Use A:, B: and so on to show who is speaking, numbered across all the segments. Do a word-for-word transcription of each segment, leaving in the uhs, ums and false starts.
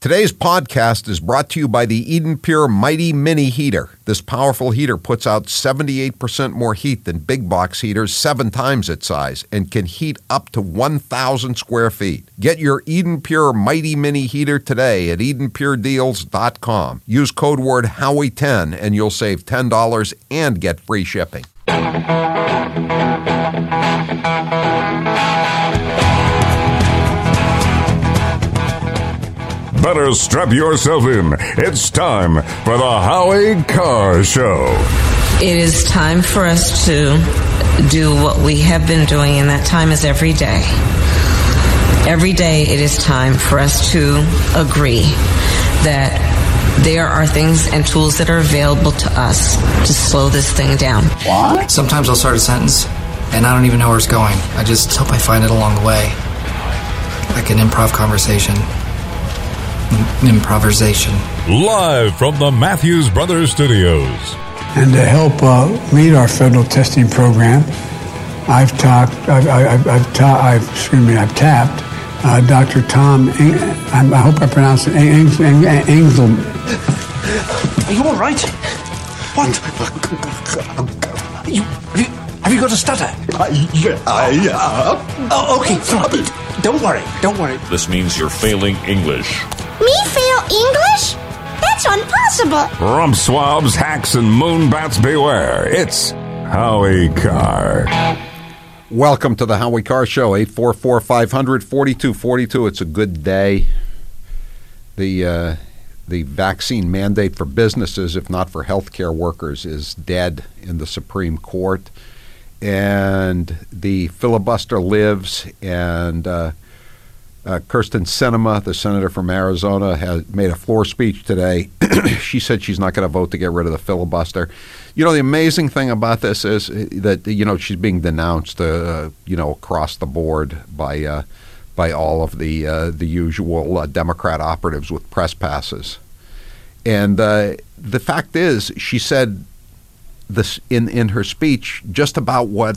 A: Today's podcast is brought to you by the Eden Pure Mighty Mini Heater. This powerful heater puts out seventy-eight percent more heat than big box heaters, seven times its size, and can heat up to one thousand square feet. Get your Eden Pure Mighty Mini Heater today at eden pure deals dot com. Use code word Howie ten and you'll save ten dollars and get free shipping.
B: Better strap yourself in. It's time for the Howie Carr Show.
C: It is time for us to do what we have been doing, and that time is every day. Every day it is time for us to agree that there are things and tools that are available to us to slow this thing down.
D: What? Sometimes I'll start a sentence, and I don't even know where it's going. I just hope I find it along the way. Like an improv conversation. Improvisation.
B: Live from the Matthews Brothers Studios.
E: And to help uh, lead our federal testing program, I've talked, I've, I've, I've, ta- I've excuse me, I've tapped uh, Doctor Tom, Eng- I hope I pronounced it, Eng- Eng- Eng- Engel.
F: Are you all right? What? You, have, you, have you got a stutter?
G: I, I, uh,
F: oh, okay, fine. Don't worry, don't worry.
H: This means you're failing English.
I: Me fail English? That's impossible.
B: Rump swabs, hacks, and moonbats beware. It's Howie Carr.
A: Welcome to the Howie Carr Show, eight four four, five hundred, forty-two forty-two. It's a good day. The uh, the vaccine mandate for businesses, if not for healthcare workers, is dead in the Supreme Court. And the filibuster lives, and uh, uh, Kirsten Sinema, the senator from Arizona, has made a floor speech today. She said she's not going to vote to get rid of the filibuster. You know, the amazing thing about this is that, you know, she's being denounced, uh, you know, across the board by uh, by all of the uh, the usual uh, Democrat operatives with press passes. And uh, the fact is, she said this in, in her speech just about what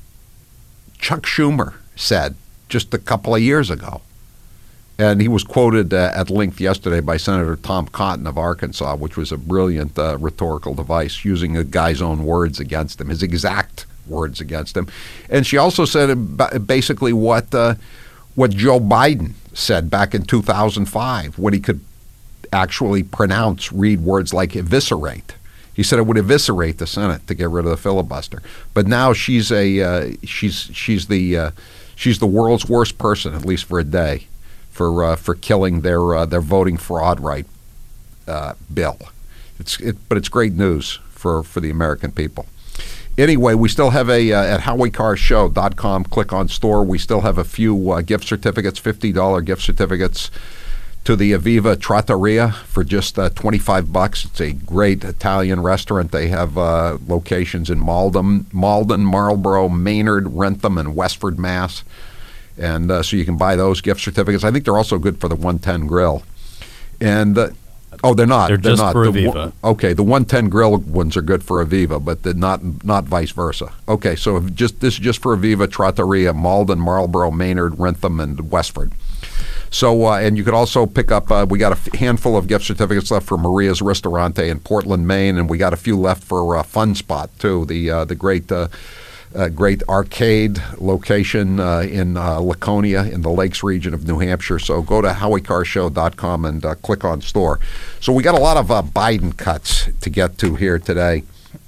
A: Chuck Schumer said just a couple of years ago. And he was quoted uh, at length yesterday by Senator Tom Cotton of Arkansas, which was a brilliant uh, rhetorical device, using a guy's own words against him, his exact words against him. And she also said basically what uh, what Joe Biden said back in two thousand five, when he could actually pronounce, read words like eviscerate. He said it would eviscerate the Senate to get rid of the filibuster. But now she's a uh, she's she's the uh, she's the world's worst person, at least for a day, for uh, for killing their uh, their voting fraud right uh, bill. It's it, but it's great news for, for the American people. Anyway, we still have a uh, at howie carr show dot com. Click on store. We still have a few uh, gift certificates, fifty dollars gift certificates to the Aviva Trattoria for just uh, twenty-five bucks. It's a great Italian restaurant. They have uh, locations in Malden, Malden, Marlborough, Maynard, Rentham, and Westford, Mass. And uh, so you can buy those gift certificates. I think they're also good for the one ten Grill. And uh, oh, they're not.
J: They're,
A: they're
J: just
A: not.
J: for
A: the,
J: Aviva.
A: Okay, the one ten Grill ones are good for Aviva, but they're not not vice versa. Okay, so if just this is just for Aviva Trattoria, Malden, Marlborough, Maynard, Rentham, and Westford. So, uh, and you could also pick up, uh, we got a f- handful of gift certificates left for Maria's Ristorante in Portland, Maine, and we got a few left for uh, Fun Spot, too, the uh, the great uh, uh, great arcade location uh, in uh, Laconia in the Lakes region of New Hampshire. So go to howie carr show dot com and uh, click on store. So we got a lot of uh, Biden cuts to get to here today.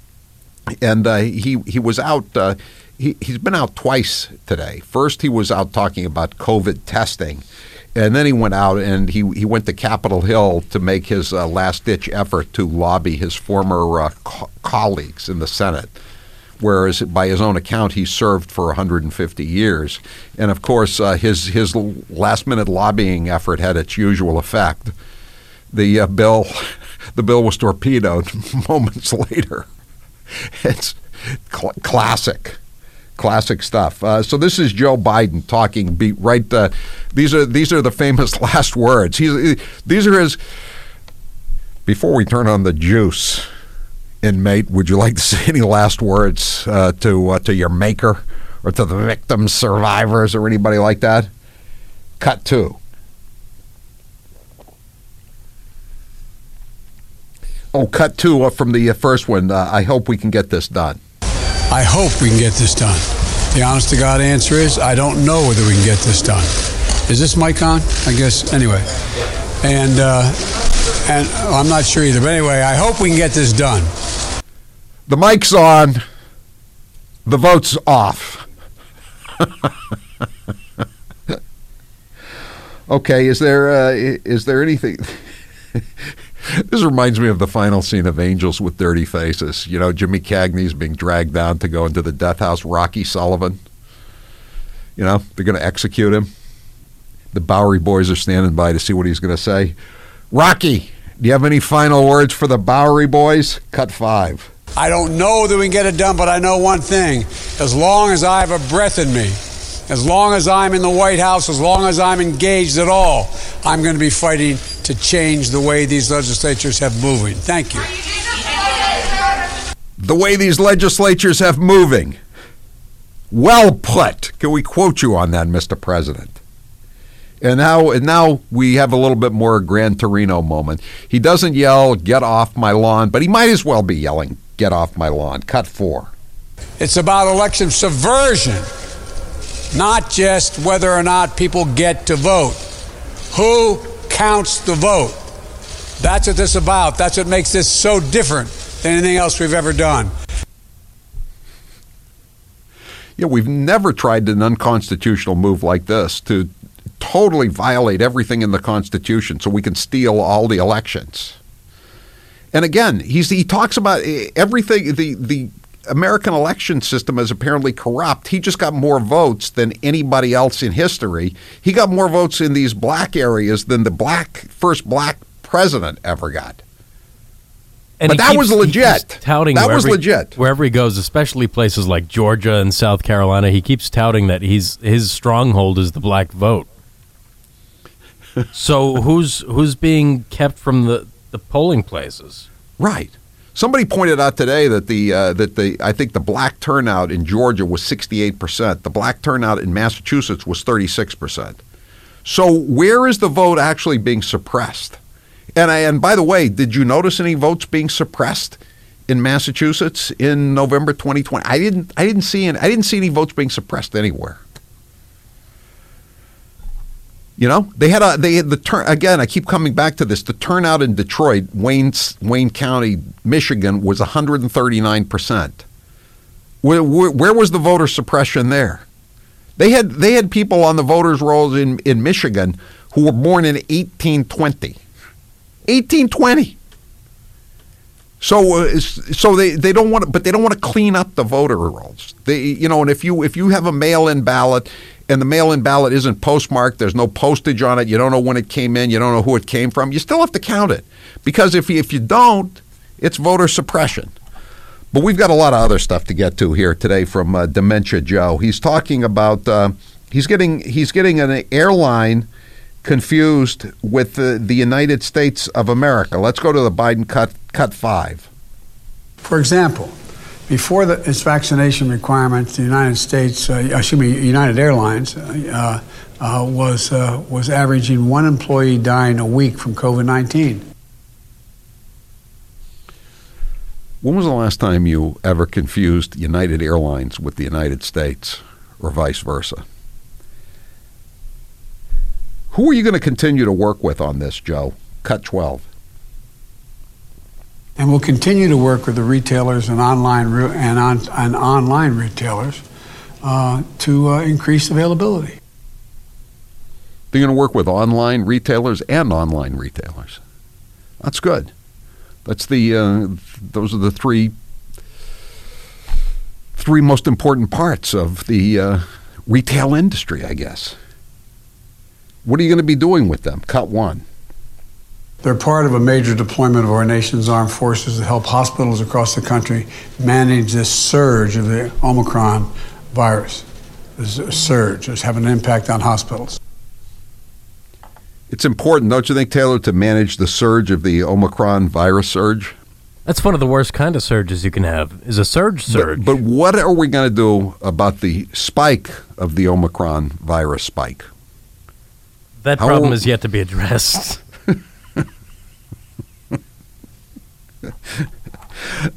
A: And uh, he, he was out, uh, he, he's been out twice today. First, he was out talking about COVID testing. And then he went out and he, he went to Capitol Hill to make his uh, last-ditch effort to lobby his former uh, co- colleagues in the Senate, whereas by his own account, he served for one hundred fifty years. And, of course, uh, his, his last-minute lobbying effort had its usual effect. The uh, bill the bill was torpedoed moments later. It's cl- classic. Classic stuff. Uh, so this is Joe Biden talking. Be, right. Uh, these are these are the famous last words. He's, these are his. Before we turn on the juice, inmate, would you like to say any last words uh, to uh, to your maker or to the victims, survivors, or anybody like that? Cut two. Oh, cut two from the first one. Uh, I hope we can get this done.
E: I hope we can get this done. The honest to God answer is I don't know whether we can get this done. Is this mic on? I guess. Anyway. And, uh, and well, I'm not sure either. But anyway, I hope we can get this done.
A: The mic's on. The vote's off. Okay, is there uh, is there anything... This reminds me of the final scene of Angels with Dirty Faces. You know, Jimmy Cagney's being dragged down to go into the death house. Rocky Sullivan. You know, they're going to execute him. The Bowery Boys are standing by to see what he's going to say. Rocky, do you have any final words for the Bowery Boys? Cut five.
E: I don't know that we can get it done, but I know one thing. As long as I have a breath in me, as long as I'm in the White House, as long as I'm engaged at all, I'm going to be fighting to change the way these legislatures have moving. Thank you.
A: The way these legislatures have moving. Well put. Can we quote you on that, Mister President? And now, and now we have a little bit more Gran Torino moment. He doesn't yell, "Get off my lawn," but he might as well be yelling, "Get off my lawn." Cut four.
E: It's about election subversion, not just whether or not people get to vote. Who counts the vote? That's what this is about. That's what makes this so different than anything else we've ever done.
A: Yeah, we've never tried an unconstitutional move like this to totally violate everything in the Constitution so we can steal all the elections. And again, he's, he talks about everything, the, the American election system is apparently corrupt. He just got more votes than anybody else in history. He got more votes in these black areas than the black first black president ever got.
J: And
A: but that
J: keeps,
A: was legit.
J: Touting
A: that was
J: he,
A: legit.
J: Wherever he goes, especially places like Georgia and South Carolina, he keeps touting that he's his stronghold is the black vote. So who's who's being kept from the, the polling places?
A: Right. Somebody pointed out today that the uh, that the I think the black turnout in Georgia was sixty-eight percent. The black turnout in Massachusetts was thirty-six percent. So where is the vote actually being suppressed? And I, and by the way, did you notice any votes being suppressed in Massachusetts in November twenty twenty? I didn't I didn't see any, I didn't see any votes being suppressed anywhere. You know, they had a they had the turn again. I keep coming back to this. The turnout in Detroit, Wayne Wayne County, Michigan, was one hundred thirty-nine percent. Where, where, where was the voter suppression there? They had they had people on the voters' rolls in, in Michigan who were born in eighteen twenty. eighteen twenty. So uh, so they, they don't want to, but they don't want to clean up the voter rolls. They you know, and if you if you have a mail-in ballot. And the mail-in ballot isn't postmarked, there's no postage on it, you don't know when it came in, you don't know who it came from, you still have to count it. Because if you, if you don't, it's voter suppression. But we've got a lot of other stuff to get to here today from uh, Dementia Joe. He's talking about, uh, he's getting he's getting an airline confused with the, the United States of America. Let's go to the Biden cut, cut five.
E: For example, before the, its vaccination requirements, the United States, uh, excuse me, United Airlines uh, uh, was uh, was averaging one employee dying a week from COVID nineteen.
A: When was the last time you ever confused United Airlines with the United States, or vice versa? Who are you going to continue to work with on this, Joe? Cut twelve.
E: And we'll continue to work with the retailers and online re- and, on, and online retailers uh, to uh, increase availability.
A: They're going to work with online retailers and online retailers. That's good. That's the uh, those are the three three most important parts of the uh, retail industry, I guess. What are you going to be doing with them? Cut one.
E: They're part of a major deployment of our nation's armed forces to help hospitals across the country manage this surge of the Omicron virus. This surge is having an impact on hospitals.
A: It's important, don't you think, Taylor, to manage the surge of the Omicron virus surge?
J: That's one of the worst kind of surges you can have, is a surge surge.
A: But, but what are we going to do about the spike of the Omicron virus spike?
J: That
A: How
J: problem
A: will,
J: is yet to be addressed.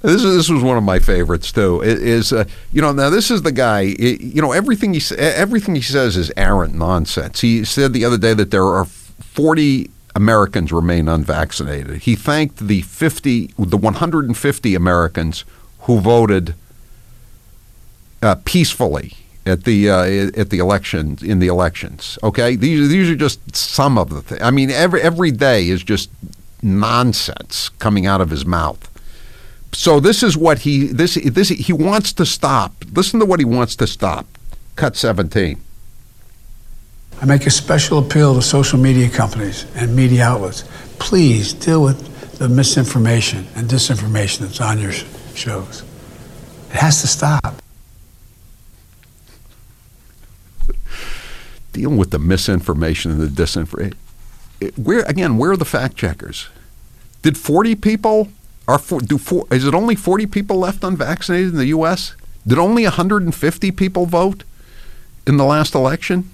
A: This is, this was one of my favorites too. It is uh, you know now this is the guy. It, you know everything he everything he says is arrant nonsense. He said the other day that there are forty Americans remain unvaccinated. He thanked the fifty, the one hundred fifty Americans who voted uh, peacefully at the uh, at the election in the elections. Okay, these these are just some of the things. I mean, every every day is just nonsense coming out of his mouth. So this is what he this this he wants to stop. Listen to what he wants to stop. Cut seventeen.
E: I make a special appeal to social media companies and media outlets. Please deal with the misinformation and disinformation that's on your shows. It has to stop.
A: Dealing with the misinformation and the disinformation. Where again? Where are the fact checkers? Did forty people are for, do four, is it only forty people left unvaccinated in the U S? Did only one hundred fifty people vote in the last election?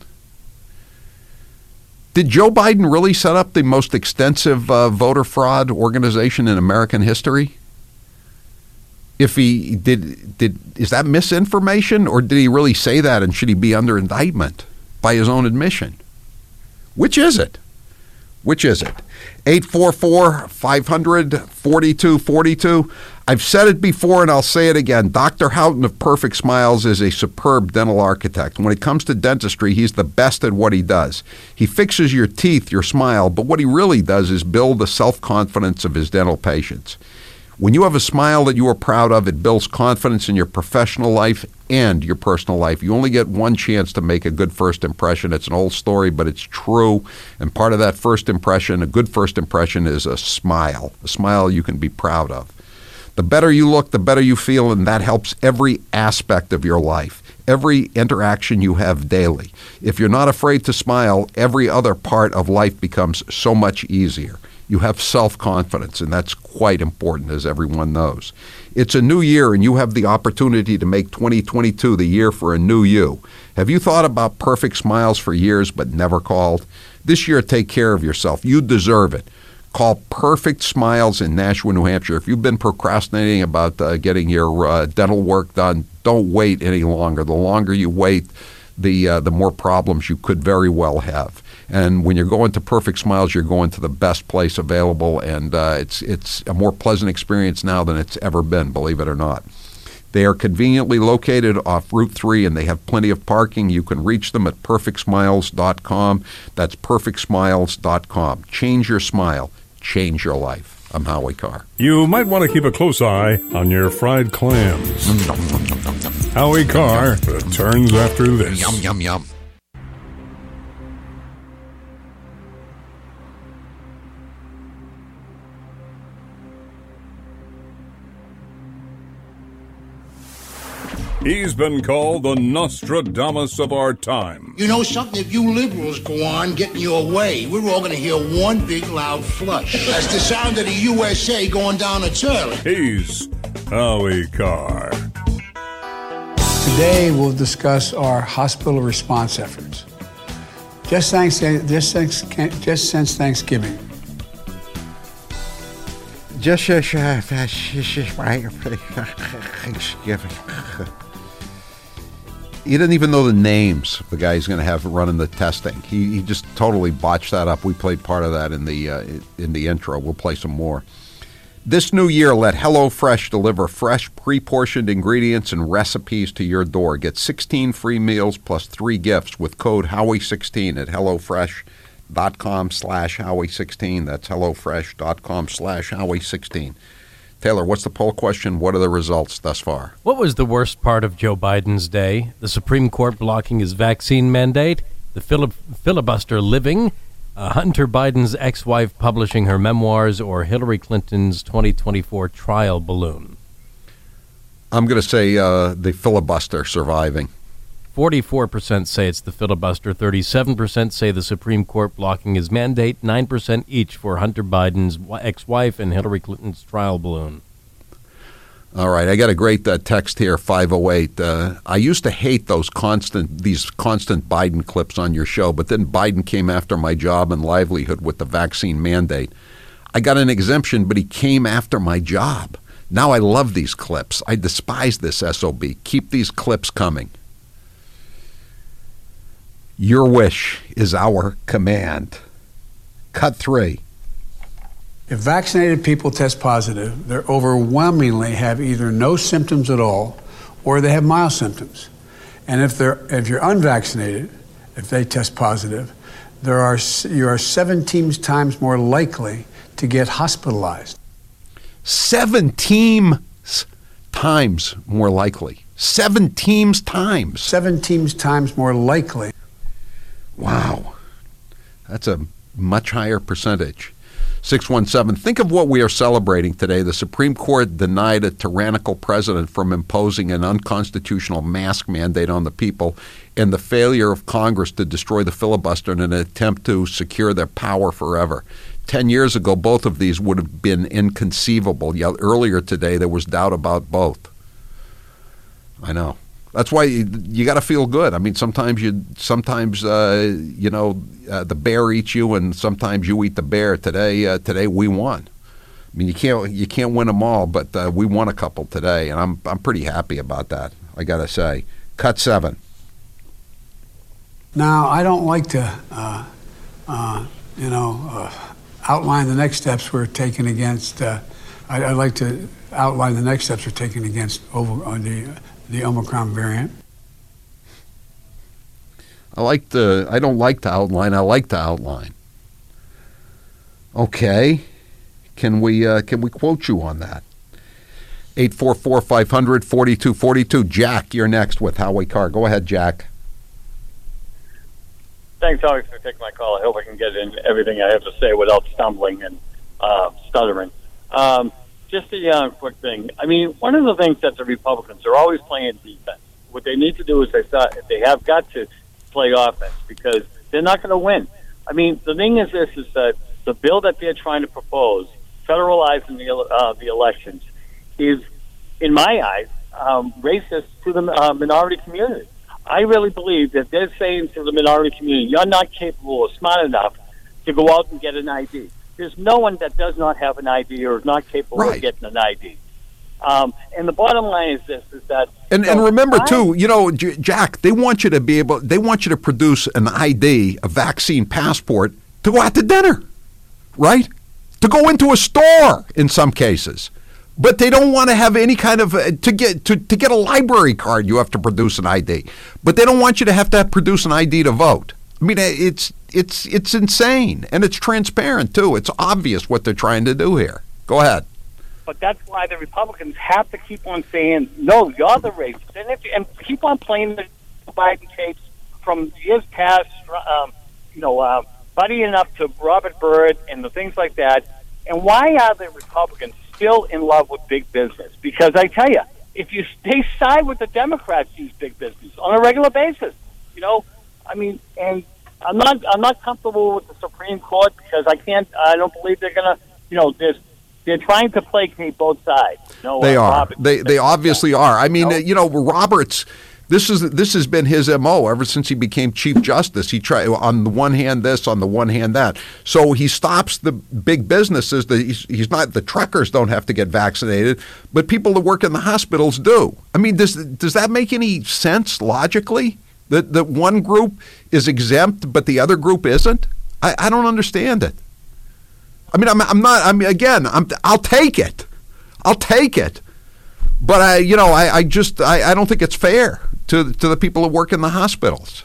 A: Did Joe Biden really set up the most extensive uh, voter fraud organization in American history? If he did, did is that misinformation, or did he really say that, and should he be under indictment by his own admission? Which is it? Which is it? eight four four, five hundred, forty-two forty-two. I've said it before and I'll say it again. Doctor Houghton of Perfect Smiles is a superb dental architect. When it comes to dentistry, he's the best at what he does. He fixes your teeth, your smile, but what he really does is build the self-confidence of his dental patients. When you have a smile that you are proud of, it builds confidence in your professional life and your personal life. You only get one chance to make a good first impression. It's an old story, but it's true. And part of that first impression, a good first impression, is a smile, a smile you can be proud of. The better you look, the better you feel, and that helps every aspect of your life, every interaction you have daily. If you're not afraid to smile, every other part of life becomes so much easier. You have self-confidence, and that's quite important, as everyone knows. It's a new year, and you have the opportunity to make twenty twenty-two the year for a new you. Have you thought about Perfect Smiles for years but never called? This year, take care of yourself. You deserve it. Call Perfect Smiles in Nashua, New Hampshire. If you've been procrastinating about uh, getting your uh, dental work done, don't wait any longer. The longer you wait, the uh, the more problems you could very well have. And when you're going to Perfect Smiles, you're going to the best place available, and uh, it's it's a more pleasant experience now than it's ever been, believe it or not. They are conveniently located off Route three, and they have plenty of parking. You can reach them at perfect smiles dot com. That's perfect smiles dot com. Change your smile. Change your life. I'm Howie Carr.
B: You might want to keep a close eye on your fried clams. Howie Carr returns after this.
A: Yum, yum, yum.
B: He's been called the Nostradamus of our time.
K: You know something? If you liberals go on getting your way, we're all going to hear one big loud flush. That's the sound of the U S A going down a toilet.
B: He's Howie Carr.
E: Today we'll discuss our hospital response efforts. Just thanks, just thanks, just since Thanksgiving.
A: Just Thanksgiving. He didn't even know the names of the guy he's going to have running the testing. He he just totally botched that up. We played part of that in the uh, in the intro. We'll play some more. This new year, let HelloFresh deliver fresh, pre-portioned ingredients and recipes to your door. Get sixteen free meals plus three gifts with code Howie sixteen at HelloFresh dot com slash Howie sixteen. That's HelloFresh dot com slash Howie sixteen. Taylor, what's the poll question? What are the results thus far?
J: What was the worst part of Joe Biden's day? The Supreme Court blocking his vaccine mandate? The filib- filibuster living? Uh, Hunter Biden's ex-wife publishing her memoirs? Or Hillary Clinton's twenty twenty-four trial balloon?
A: I'm going to say uh, the filibuster surviving.
J: forty-four percent say it's the filibuster, thirty-seven percent say the Supreme Court blocking his mandate, nine percent each for Hunter Biden's ex-wife and Hillary Clinton's trial balloon.
A: All right, I got a great uh, text here, five oh eight. Uh, I used to hate those constant, these constant Biden clips on your show, but then Biden came after my job and livelihood with the vaccine mandate. I got an exemption, but he came after my job. Now I love these clips. I despise this S O B. Keep these clips coming. Your wish is our command. Cut three.
E: If vaccinated people test positive, they overwhelmingly have either no symptoms at all or they have mild symptoms. And if they're if you're unvaccinated, if they test positive, there are you are seventeen times more likely to get hospitalized.
A: Seventeen times more likely. Seventeen times.
E: Seventeen times more likely.
A: Wow. That's a much higher percentage. six one seven, think of what we are celebrating today. The Supreme Court denied a tyrannical president from imposing an unconstitutional mask mandate on the people, and the failure of Congress to destroy the filibuster in an attempt to secure their power forever. Ten years ago, both of these would have been inconceivable. Yet earlier today, there was doubt about both. I know. That's why you, you got to feel good. I mean, sometimes you, sometimes uh, you know, uh, the bear eats you, and sometimes you eat the bear. Today, uh, today we won. I mean, you can't you can't win them all, but uh, we won a couple today, and I'm I'm pretty happy about that. I got to say. Cut seven.
E: Now, I don't like to, uh, uh, you know, uh, outline the next steps we're taking against. Uh, I, I'd like to outline the next steps we're taking against over on the. the Omicron variant.
A: I like to, I don't like to outline, I like to outline. Okay. Can we uh, can we quote you on that? eight four four, five hundred, forty-two forty-two. Jack, you're next with Howie Carr. Go ahead, Jack.
L: Thanks, Howie, for taking my call. I hope I can get in everything I have to say without stumbling and uh, stuttering. Um, Just a uh, quick thing. I mean, one of the things that the Republicans are always playing defense. What they need to do is they thought they have got to play offense because they're not going to win. I mean, the thing is this: is that the bill that they're trying to propose, federalizing the uh, the elections, is, in my eyes, um, racist to the uh, minority community. I really believe that they're saying to the minority community, "You're not capable or smart enough to go out and get an I D." There's no one that does not have an I D or is not capable right. of getting an I D. Um, and the bottom line is this, is that...
A: And, so and remember, I, too, you know, J- Jack, they want you to be able, they want you to produce an I D, a vaccine passport, to go out to dinner, right? To go into a store in some cases. But they don't want to have any kind of, uh, to get to, to get a library card, you have to produce an I D. But they don't want you to have to have, produce an I D to vote. I mean, it's it's it's insane, and it's transparent, too. It's obvious what they're trying to do here. Go ahead.
L: But that's why the Republicans have to keep on saying, no, you're the racist, and, if, and keep on playing the Biden tapes from years past, um, you know, uh, buddying up to Robert Byrd and the things like that. And why are the Republicans still in love with big business? Because I tell you, if you they side with the Democrats, use big business on a regular basis, you know, I mean, and I'm not I'm not comfortable with the Supreme Court because I can't I don't believe they're gonna you know there's they're trying to placate both sides. You know,
A: they
L: uh,
A: are.
L: Roberts,
A: they they obviously are. I mean,
L: you know?
A: you know, Roberts. This is this has been his M O ever since he became Chief Justice. He tried on the one hand this, on the one hand that. So he stops the big businesses. The, he's, he's not the truckers don't have to get vaccinated, but people that work in the hospitals do. I mean, does does that make any sense logically? That that one group is exempt, but the other group isn't. I, I don't understand it. I mean, I'm I'm not. I mean, again, I'm I'll take it. I'll take it. But I, you know, I, I just I, I don't think it's fair to to the people who work in the hospitals.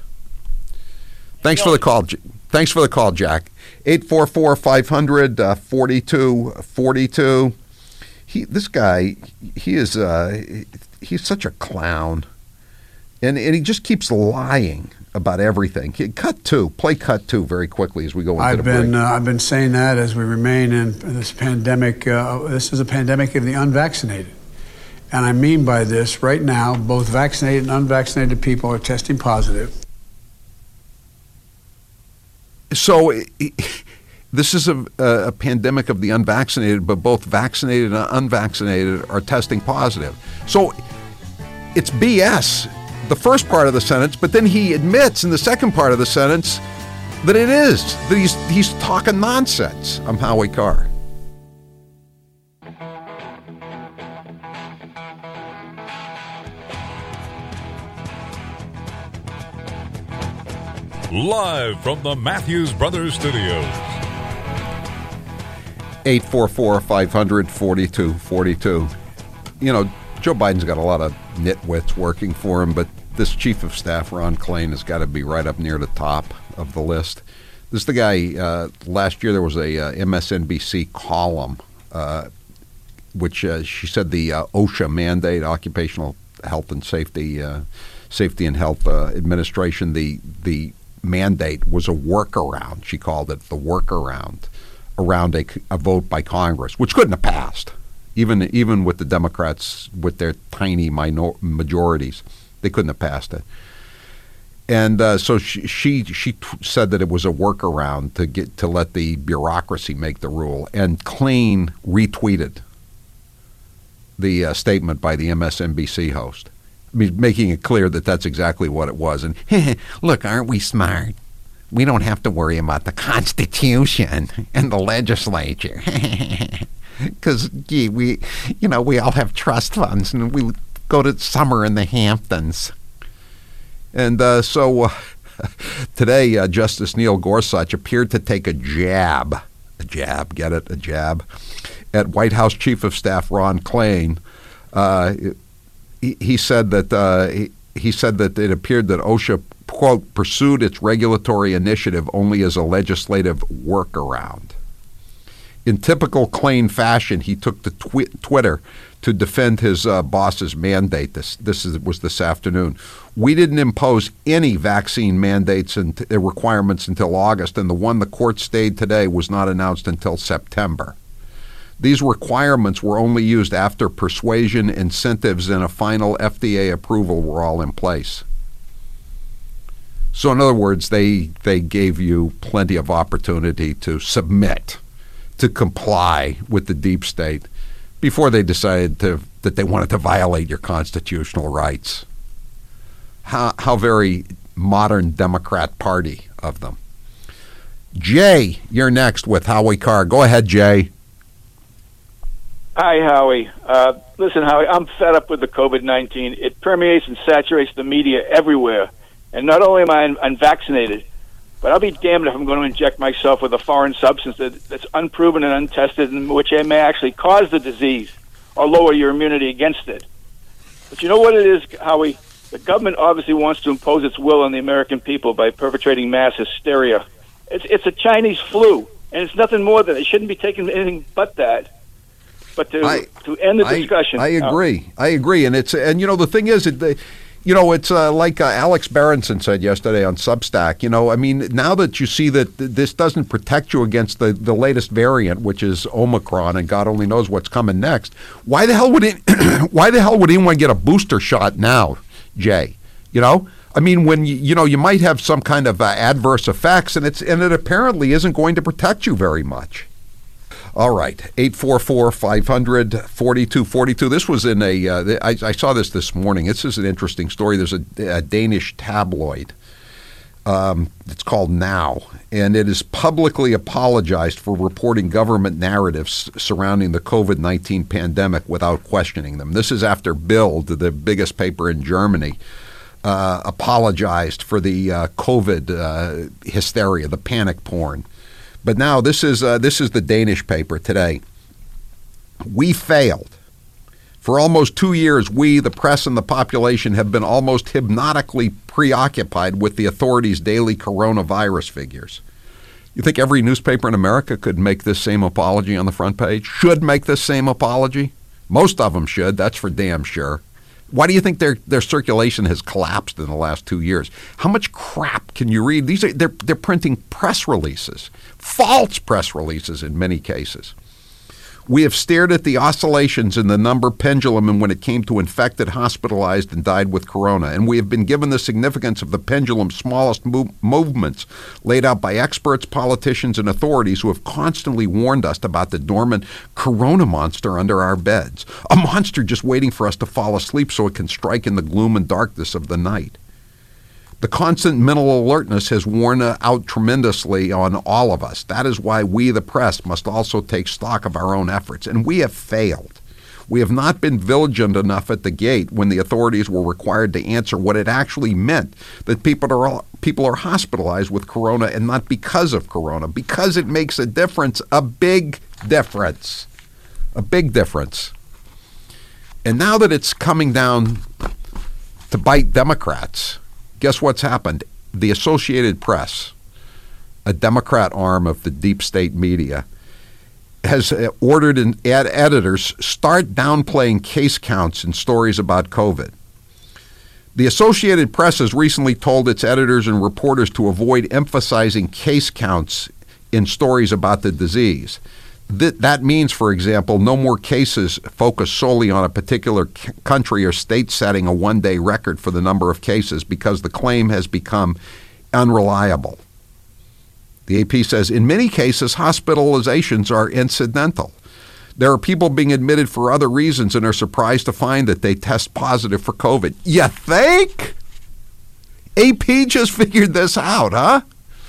A: Thanks for the call. Thanks for the call, Jack. eight four four, five hundred, forty-two forty-two. He this guy, he is uh, he's such a clown. And and he just keeps lying about everything. Cut two. Play cut two very quickly as we go into
E: I've
A: the
E: been,
A: break.
E: Uh, I've been saying that as we remain in this pandemic. Uh, this is a pandemic of the unvaccinated. And I mean by this, right now, both vaccinated and unvaccinated people are testing positive.
A: So this is a, a pandemic of the unvaccinated, but both vaccinated and unvaccinated are testing positive. So it's B S. The first part of the sentence, but then he admits in the second part of the sentence that it is, that he's he's talking nonsense. I'm Howie Carr.
B: Live from the Matthews Brothers Studios.
A: eight four four, five hundred, forty-two forty-two. You know, Joe Biden's got a lot of nitwits working for him, but this chief of staff, Ron Klain, has got to be right up near the top of the list. This is the guy, uh, last year there was a uh, M S N B C column, uh, which uh, she said the uh, OSHA mandate, Occupational Health and Safety uh, Safety and Health uh, Administration, the the mandate was a workaround. She called it the workaround around a, a vote by Congress, which couldn't have passed, even even with the Democrats with their tiny minor majorities, they couldn't have passed it. And uh, so she she, she t- said that it was a workaround to get to let the bureaucracy make the rule. And Klain retweeted the uh, statement by the M S N B C host, I mean, making it clear that that's exactly what it was. And look, aren't we smart? We don't have to worry about the Constitution and the legislature, because gee, we, you know, we all have trust funds and we go to summer in the Hamptons. And uh, so uh, today, uh, Justice Neil Gorsuch appeared to take a jab, a jab, get it, a jab, at White House Chief of Staff Ron Klain. Uh, he, he said that uh, he, he said that it appeared that OSHA, quote, pursued its regulatory initiative only as a legislative workaround. In typical Klain fashion, he took to twi- Twitter to defend his uh, boss's mandate. This this is, was this afternoon. We didn't impose any vaccine mandates and t- requirements until August, and the one the court stayed today was not announced until September. These requirements were only used after persuasion, incentives, and a final F D A approval were all in place. So in other words, they they gave you plenty of opportunity to submit, to comply with the deep state before they decided to, that they wanted to violate your constitutional rights. How, how very modern Democrat Party of them. Jay, you're next with Howie Carr. Go ahead, Jay.
M: Hi, Howie. Uh, listen, Howie, I'm fed up with the covid nineteen. It permeates and saturates the media everywhere. And not only am I un- unvaccinated, but I'll be damned if I'm going to inject myself with a foreign substance that, that's unproven and untested, and which may actually cause the disease or lower your immunity against it. But you know what it is, Howie? The government obviously wants to impose its will on the American people by perpetrating mass hysteria. It's, it's a Chinese flu, and it's nothing more than it. It shouldn't be taken anything but that. But to
A: I,
M: to end the
A: I,
M: discussion,
A: I agree. Uh, I agree, and it's and you know the thing is, it, the, you know, it's uh, like uh, Alex Berenson said yesterday on Substack. You know, I mean, now that you see that th- this doesn't protect you against the, the latest variant, which is Omicron, and God only knows what's coming next. Why the hell would it? Why the hell would anyone get a booster shot now, Jay? You know, I mean, when you, you know you might have some kind of uh, adverse effects, and it's and it apparently isn't going to protect you very much. All right, eight four four, five hundred, forty-two forty-two. This was in a, uh, I, I saw this this morning. This is an interesting story. There's a, a Danish tabloid. Um, it's called Now, and it has publicly apologized for reporting government narratives surrounding the covid nineteen pandemic without questioning them. This is after Bild, the biggest paper in Germany, uh, apologized for the uh, COVID uh, hysteria, the panic porn. But now this is uh, this is the Danish paper today. We failed. For almost two years, we, the press and the population, have been almost hypnotically preoccupied with the authorities' daily coronavirus figures. You think every newspaper in America could make this same apology on the front page? Should make this same apology? Most of them should, that's for damn sure. Why do you think their their circulation has collapsed in the last two years? How much crap can you read? These are they're they're printing press releases, false press releases in many cases. We have stared at the oscillations in the number pendulum and when it came to infected, hospitalized, and died with corona. And we have been given the significance of the pendulum's smallest move- movements laid out by experts, politicians, and authorities who have constantly warned us about the dormant corona monster under our beds. A monster just waiting for us to fall asleep so it can strike in the gloom and darkness of the night. The constant mental alertness has worn out tremendously on all of us. That is why we, the press, must also take stock of our own efforts. And we have failed. We have not been vigilant enough at the gate when the authorities were required to answer what it actually meant that people are people are hospitalized with corona and not because of corona, because it makes a difference, a big difference, a big difference. And now that it's coming down to bite Democrats, guess what's happened? The Associated Press, a Democrat arm of the deep state media, has ordered an ad editors start downplaying case counts in stories about COVID. The Associated Press has recently told its editors and reporters to avoid emphasizing case counts in stories about the disease. That, that means, for example, no more cases focused solely on a particular c- country or state setting a one-day record for the number of cases because the claim has become unreliable. The A P says, in many cases, hospitalizations are incidental. There are people being admitted for other reasons and are surprised to find that they test positive for COVID. You think? A P just figured this out, huh?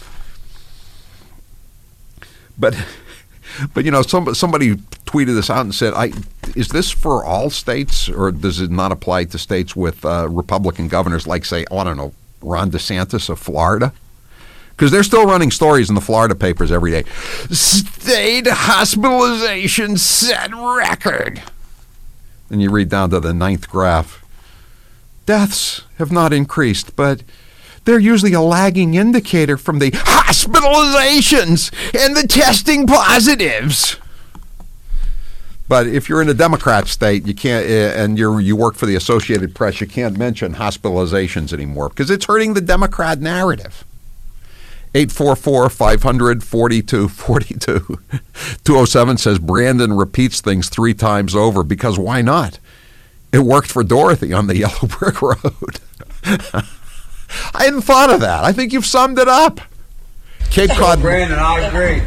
A: But, but you know, some, somebody tweeted this out and said, "I is this for all states, or does it not apply to states with uh, Republican governors like, say, I don't know, Ron DeSantis of Florida?" Because they're still running stories in the Florida papers every day. State hospitalization set record. And you read down to the ninth graph. Deaths have not increased, but they're usually a lagging indicator from the hospitalizations and the testing positives. But if you're in a Democrat state, you can't, uh, and you you work for the Associated Press, you can't mention hospitalizations anymore because it's hurting the Democrat narrative. eight four four, five hundred, forty-two forty-two. two oh seven says Brandon repeats things three times over because why not? It worked for Dorothy on the Yellow Brick Road. I hadn't thought of that. I think you've summed it up. Cape Cod.
N: Brandon, I agree.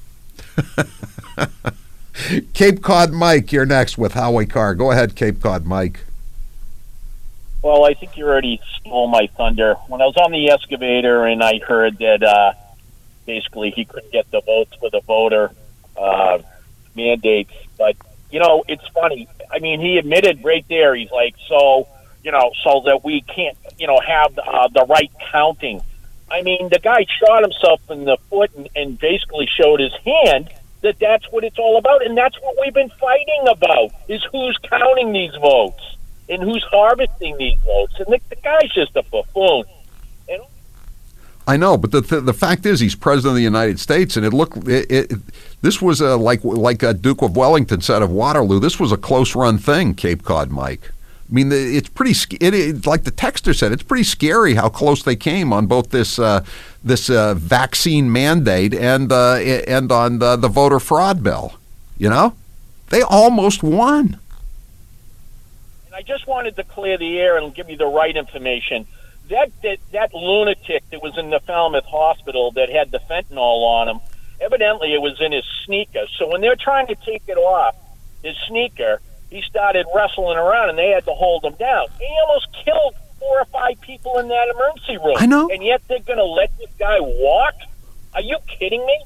A: Cape Cod Mike, you're next with Howie Carr. Go ahead, Cape Cod Mike.
O: Well, I think you already stole my thunder. When I was on the excavator and I heard that uh, basically he couldn't get the votes for the voter uh, mandates. But, you know, it's funny. I mean, he admitted right there, he's like, so, you know, so that we can't, you know, have uh, the right counting. I mean, the guy shot himself in the foot and, and basically showed his hand that that's what it's all about. And that's what we've been fighting about, is who's counting these votes. And who's harvesting these votes? And the, the guy's just a buffoon. And
A: I know, but the th- the fact is, he's president of the United States, and it looked it, it, this was a, like like a Duke of Wellington said of Waterloo. This was a close run thing, Cape Cod Mike. I mean, the, it's pretty. It, it, like the texter said, it's pretty scary how close they came on both this uh, this uh, vaccine mandate and uh, and on the, the voter fraud bill. You know, they almost won.
O: I just wanted to clear the air and give you the right information. That, that that lunatic that was in the Falmouth hospital that had the fentanyl on him, evidently it was in his sneaker. So when they're trying to take it off his sneaker, he started wrestling around and they had to hold him down. He almost killed four or five people in that emergency room.
A: I know.
O: And yet they're going to let this guy walk? Are you kidding me?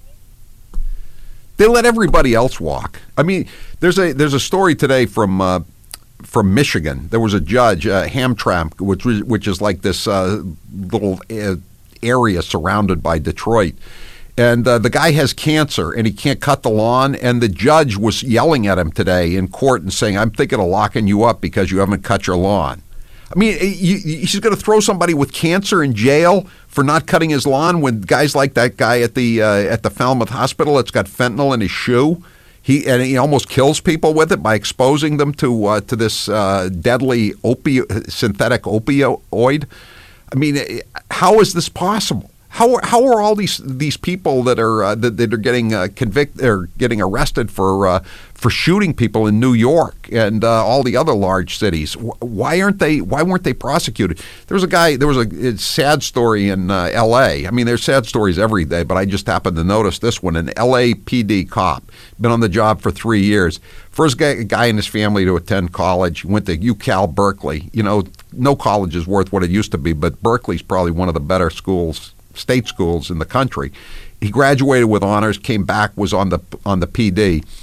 A: They let everybody else walk. I mean, there's a there's a story today from uh, from Michigan. There was a judge, uh, Hamtramck, which was, which is like this uh, little uh, area surrounded by Detroit. And uh, the guy has cancer, and he can't cut the lawn. And the judge was yelling at him today in court and saying, "I'm thinking of locking you up because you haven't cut your lawn." I mean, you, he's going to throw somebody with cancer in jail for not cutting his lawn when guys like that guy at the uh, at the Falmouth Hospital that's got fentanyl in his shoe. He and he almost kills people with it by exposing them to uh, to this uh, deadly opi- synthetic opioid. I mean, how is this possible? How are, how are all these these people that are uh, that, that are getting uh, convicted or getting arrested for uh, for shooting people in New York and uh, all the other large cities? Why aren't they? Why weren't they prosecuted? There was a guy. There was a sad story in uh, L A. I mean, there's sad stories every day, but I just happened to notice this one. An L A P D cop, been on the job for three years. First guy, guy in his family to attend college. Went to UCal Berkeley. You know, no college is worth what it used to be, but Berkeley's probably one of the better schools. State schools in the country. He graduated with honors, came back, was on the on the P D.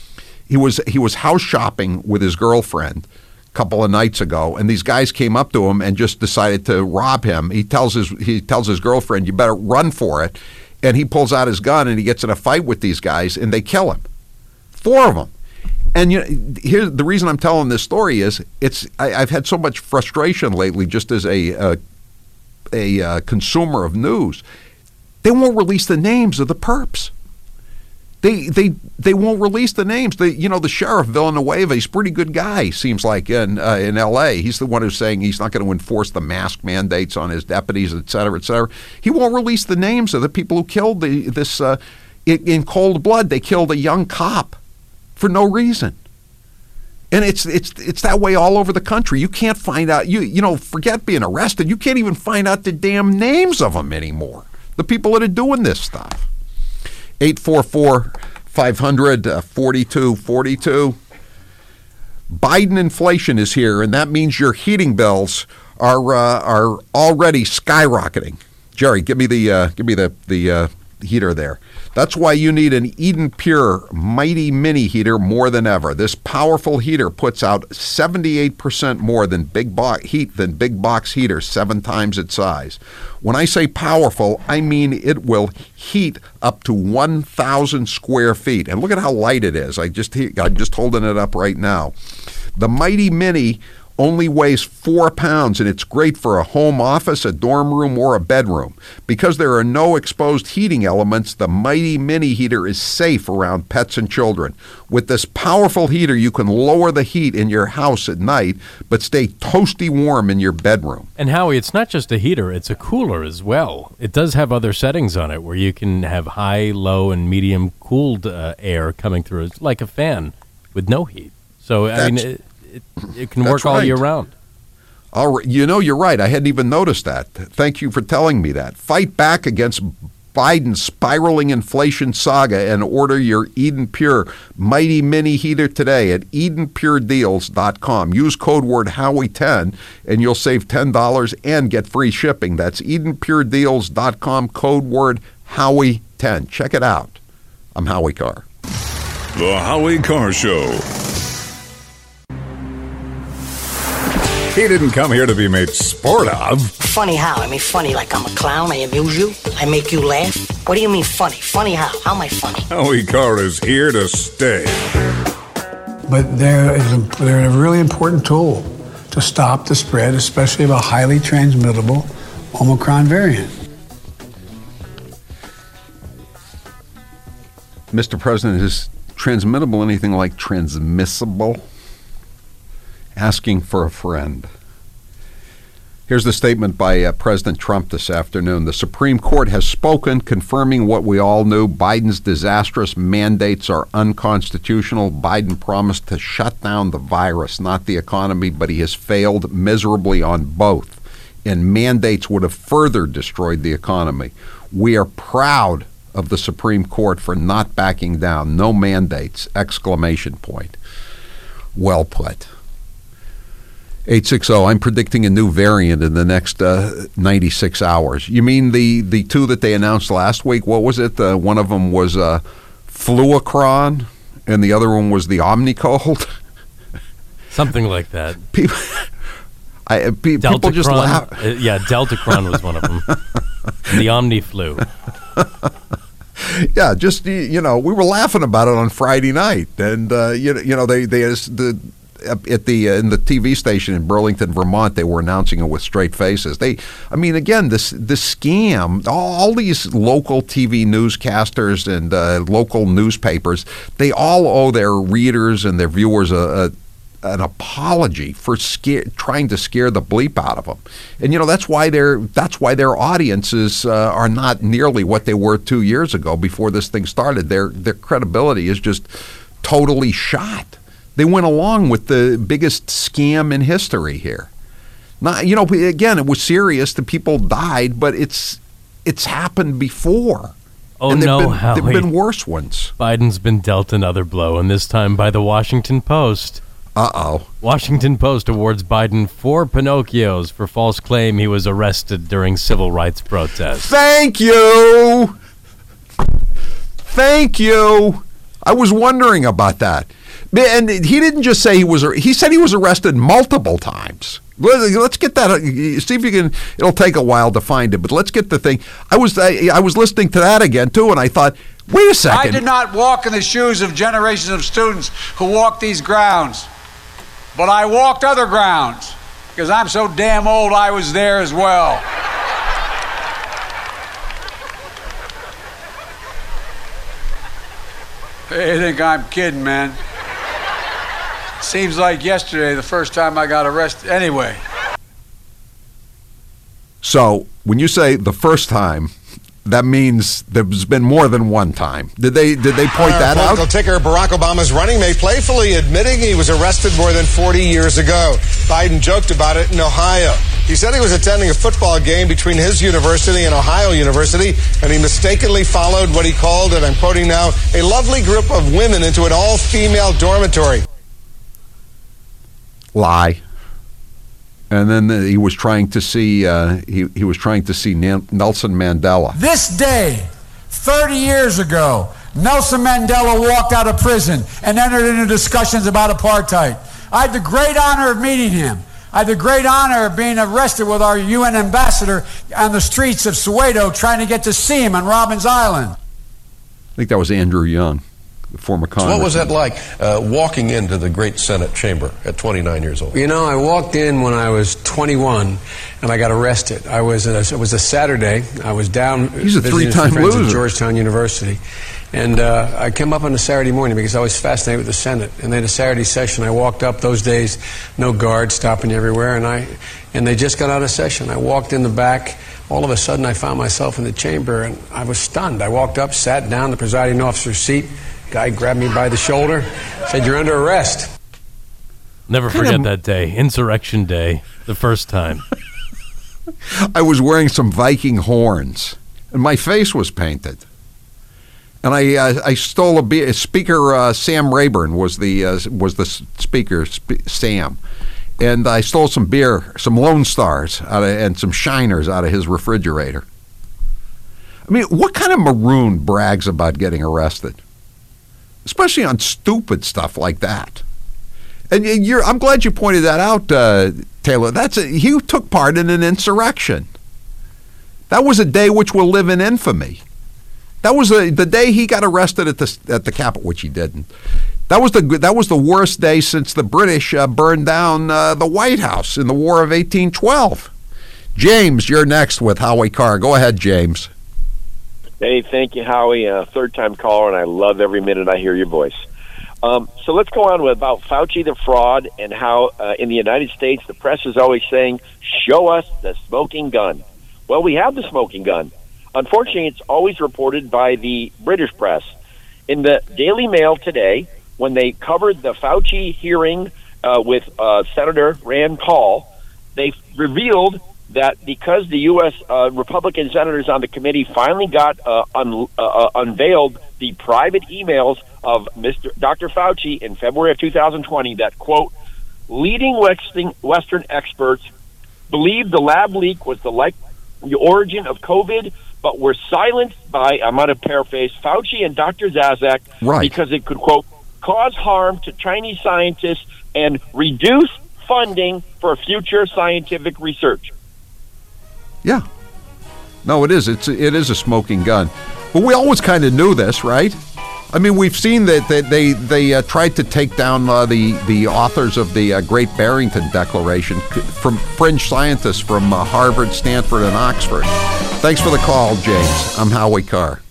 A: He was he was house shopping with his girlfriend a couple of nights ago, and these guys came up to him and just decided to rob him. He tells his he tells his girlfriend, "You better run for it," and he pulls out his gun and he gets in a fight with these guys, and they kill him. Four of them. And you know, here's the reason I'm telling this story is it's I, I've had so much frustration lately, just as a a, a uh, consumer of news. They won't release the names of the perps. They they they won't release the names. They, you know, the sheriff Villanueva, he's a pretty good guy, seems like, in uh, in L A. He's the one who's saying he's not going to enforce the mask mandates on his deputies, et cetera, et cetera. He won't release the names of the people who killed the, this uh, in, in cold blood. They killed a young cop for no reason. And it's it's it's that way all over the country. You can't find out. You you know, forget being arrested. You can't even find out the damn names of them anymore. The people that are doing this stuff. eight four four, five hundred, forty-two forty-two. Biden inflation is here, and that means your heating bills are uh, are already skyrocketing. Jerry, give me the uh, give me the the uh, heater there. That's why you need an Eden Pure Mighty Mini heater more than ever. This powerful heater puts out seventy-eight percent more than big bo- heat than big box heaters, seven times its size. When I say powerful, I mean it will heat up to one thousand square feet. And look at how light it is. I just I'm just holding it up right now. The Mighty Mini only weighs four pounds, and it's great for a home office, a dorm room, or a bedroom. Because there are no exposed heating elements, the Mighty Mini heater is safe around pets and children. With this powerful heater, you can lower the heat in your house at night, but stay toasty warm in your bedroom.
J: And Howie, it's not just a heater, it's a cooler as well. It does have other settings on it where you can have high, low, and medium cooled uh, air coming through. It's like a fan with no heat. So, I
A: That's-
J: mean... It, It, it can work
A: That's
J: all
A: right.
J: year round.
A: All right. You know, you're right. I hadn't even noticed that. Thank you for telling me that. Fight back against Biden's spiraling inflation saga and order your Eden Pure Mighty Mini heater today at eden pure deals dot com. Use code word Howie ten and you'll save ten dollars and get free shipping. That's eden pure deals dot com, code word Howie ten. Check it out. I'm Howie Carr.
B: The Howie Carr Show. He didn't come here to be made sport of.
N: Funny how? I mean, funny like I'm a clown, I amuse you, I make you laugh. What do you mean funny? Funny how? How am I funny?
B: Howie Carr is here to stay.
E: But they're, they're a really important tool to stop the spread, especially of a highly transmittable Omicron variant.
A: Mister President, is transmittable anything like transmissible? Asking for a friend. Here's the statement by uh, President Trump this afternoon. The Supreme Court has spoken, confirming what we all knew. Biden's disastrous mandates are unconstitutional. Biden promised to shut down the virus, not the economy, but he has failed miserably on both. And mandates would have further destroyed the economy. We are proud of the Supreme Court for not backing down. No mandates! Exclamation point. Well put. eight six zero, I'm predicting a new variant in the next uh, ninety-six hours. You mean the, the two that they announced last week? What was it? Uh, one of them was uh, Fluocron, and the other one was the Omnicold?
J: Something like that.
A: People, I, pe- people just laugh.
J: Uh, yeah, Deltacron was one of them. The Omniflu.
A: Yeah, just, you know, we were laughing about it on Friday night. And, uh, you, know, you know, they, they the at the uh, in the T V station in Burlington, Vermont, they were announcing it with straight faces. They, I mean, again, this this scam. All, all these local T V newscasters and uh, local newspapers, they all owe their readers and their viewers a, a an apology for scare, trying to scare the bleep out of them. And you know that's why their that's why their audiences uh, are not nearly what they were two years ago before this thing started. Their their credibility is just totally shot. They went along with the biggest scam in history here. Not, you know, again, it was serious. The people died, but it's it's happened before.
J: Oh,
A: and
J: no,
A: been,
J: Howie.
A: There've been worse ones.
J: Biden's been dealt another blow, and this time by the Washington Post.
A: Uh-oh.
J: Washington Post awards Biden four Pinocchios for false claim he was arrested during civil rights protests.
A: Thank you. Thank you. I was wondering about that. And he didn't just say he was, he said he was arrested multiple times. Let's get that. See if you can. It'll take a while to find it, but let's get the thing. I was I, I was listening to that again too, and I thought, wait a second.
P: I did not walk in the shoes of generations of students who walked these grounds, but I walked other grounds because I'm so damn old. I was there as well. Hey, you think I'm kidding, man? Seems like yesterday, the first time I got arrested. Anyway.
A: So, when you say the first time, that means there's been more than one time. Did they did they point
Q: Our
A: that out?
Q: Political ticker Barack Obama's running mate playfully admitting he was arrested more than forty years ago. Biden joked about it in Ohio. He said he was attending a football game between his university and Ohio University, and he mistakenly followed what he called, and I'm quoting now, a lovely group of women into an all-female dormitory.
A: Lie. And then the, he was trying to see uh, he he was trying to see Nan- Nelson Mandela.
P: This day, thirty years ago, Nelson Mandela walked out of prison and entered into discussions about apartheid. I had the great honor of meeting him. I had the great honor of being arrested with our U N ambassador on the streets of Soweto trying to get to see him on Robbins Island.
A: I think that was Andrew Young, the former
R: So
A: congressman.
R: what was that like, uh, walking into the great Senate chamber at twenty-nine years old?
S: You know, I walked in when I was twenty-one, and I got arrested. I was a, it was a Saturday. I was down
A: He's a
S: visiting
A: three-time
S: some friends
A: loser.
S: at Georgetown University, and uh, I came up on a Saturday morning because I was fascinated with the Senate. And they had a Saturday session. I walked up. Those days, no guards stopping you everywhere, and I and they just got out of session. I walked in the back. All of a sudden, I found myself in the chamber, and I was stunned. I walked up, sat down, the presiding officer's seat. Guy grabbed me by the shoulder, said, "You're under arrest."
J: Never forget that day, Insurrection Day, the first time.
A: I was wearing some Viking horns, and my face was painted. And I uh, I stole a beer. Speaker uh, Sam Rayburn was the uh, was the speaker, Sp- Sam, and I stole some beer, some Lone Stars, out of, and some Shiners out of his refrigerator. I mean, what kind of maroon brags about getting arrested? Especially on stupid stuff like that. And you're, I'm glad you pointed that out, uh, Taylor. That's a, he took part in an insurrection. That was a day which will live in infamy. That was a, the day he got arrested at the at the Capitol, which he didn't. That was the that was the worst day since the British uh, burned down uh, the White House in the War of eighteen twelve. James, you're next with Howie Carr. Go ahead, James.
T: Hey, thank you, Howie. Uh, third-time caller, and I love every minute I hear your voice. Um, so let's go on with about Fauci the fraud and how uh, in the United States the press is always saying, show us the smoking gun. Well, we have the smoking gun. Unfortunately, it's always reported by the British press. In the Daily Mail today, when they covered the Fauci hearing uh, with uh, Senator Rand Paul, they revealed that because the U S uh, Republican senators on the committee finally got uh, un- uh, unveiled the private emails of Mister Doctor Fauci in February of two thousand twenty, that, quote, leading Western, Western experts believed the lab leak was the, like, the origin of COVID, but were silenced by, I'm going to paraphrase, Fauci and Doctor Zazak,
A: right,
T: because it could, quote, cause harm to Chinese scientists and reduce funding for future scientific research.
A: Yeah. No, it is. It's it is a smoking gun. But we always kind of knew this, right? I mean, we've seen that they they, they uh, tried to take down uh, the the authors of the uh, Great Barrington Declaration from fringe scientists from uh, Harvard, Stanford, and Oxford. Thanks for the call, James. I'm Howie Carr.